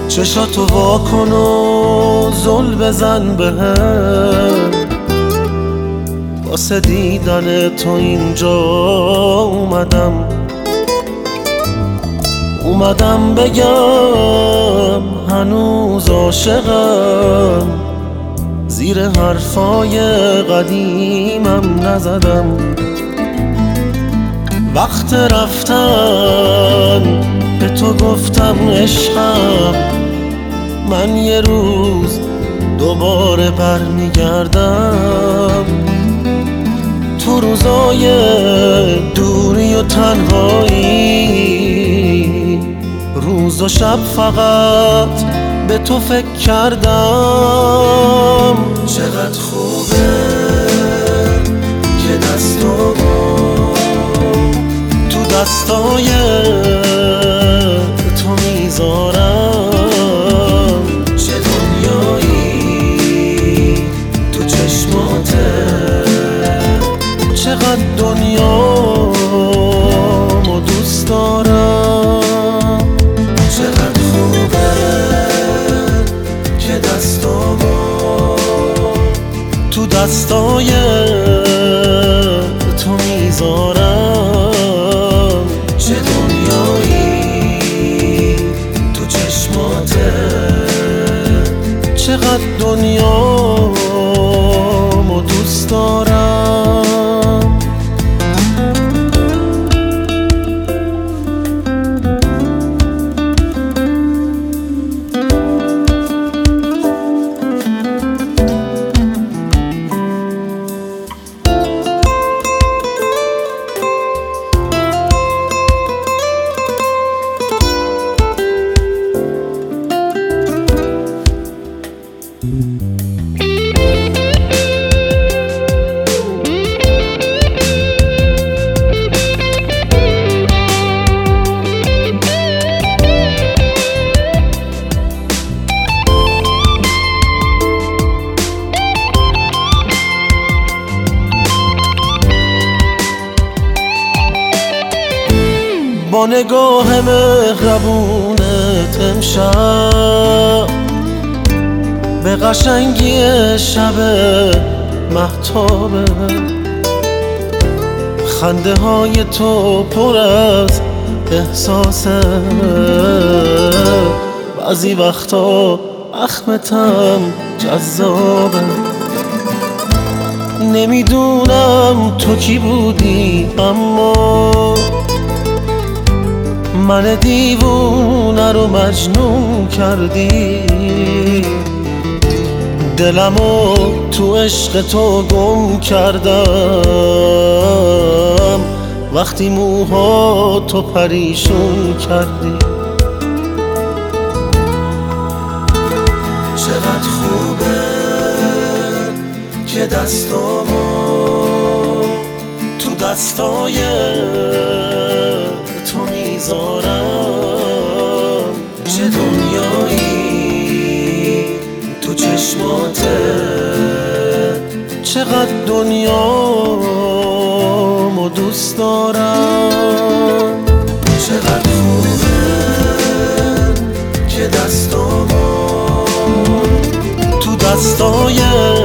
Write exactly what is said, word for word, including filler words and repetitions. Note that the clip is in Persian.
چشاتو واکن و زل بزن بهم، واسه دیدن تو اینجا اومدم. اومدم بگم هنوز عاشقم، زیر حرفای قدیمم نزدم. وقت رفتن به تو گفتم عشقم، من یه روز دوباره برمیگردم. تو روزای دوری و تنهایی، روز و شب فقط به تو فکر کردم. چقدر خوبه که دستامو تو دستای تو میذارم. چه دنیایی تو چشماته، چقدر دنیامو دوست دارم. چقدر خوبه که دستامو تو دستای تو میذارم. چه دنیایی تو چشماته، چقدر دنیامو دوست دارم. با نگاه مهربونت امشب به قشنگی شب مهتابه، خنده های تو پر از احساسه. بعضی وقتا اخمتم جذابه، نمیدونم تو کی بودی اما من دیوونه رو مجنون کردی. دلمو تو عشق تو گم کردم، وقتی موها تو پریشون کردی. چقدر خوبه که دستامو تو دستای تو میذارم. چه دنیایی تو چشماته، چقدر دنیامو دوست دارم. چقدر خوبه که دستامو تو دستای